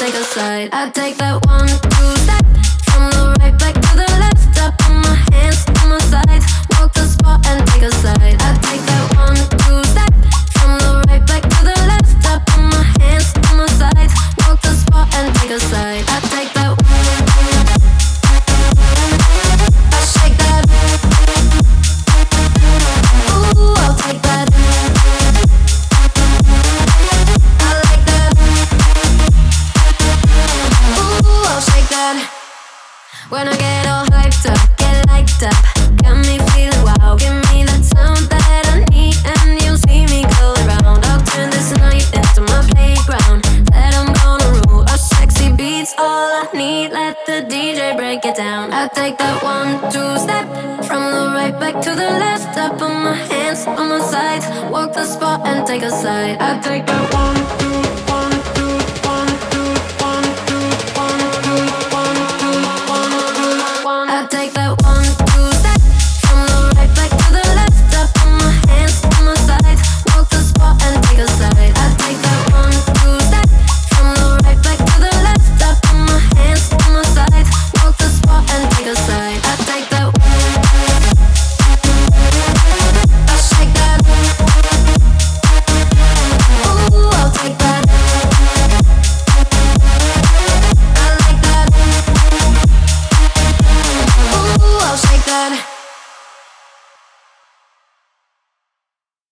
take a slide. I take that 1, 2 step from the right back to the left. Step on my hands on my sides, walk the spot and take a slide. I take that 1, 2 step from the right back to the left. Step on my hands on my sides, walk the spot and take a slide. I take that. I shake that. Ooh, I'll take that. I like that. Ooh, I'll shake that. When I get all hyped up, get lighted up, got me feeling wow. Give me that sound that I need, and you'll see me go around. I'll turn this night into my playground. That I'm gonna rule. A sexy beat's all I need. Let the DJ break it down. I take that 1, 2 step from the right back to the left. Up on my hands on my sides, walk the spot and take a slide. I take that 1.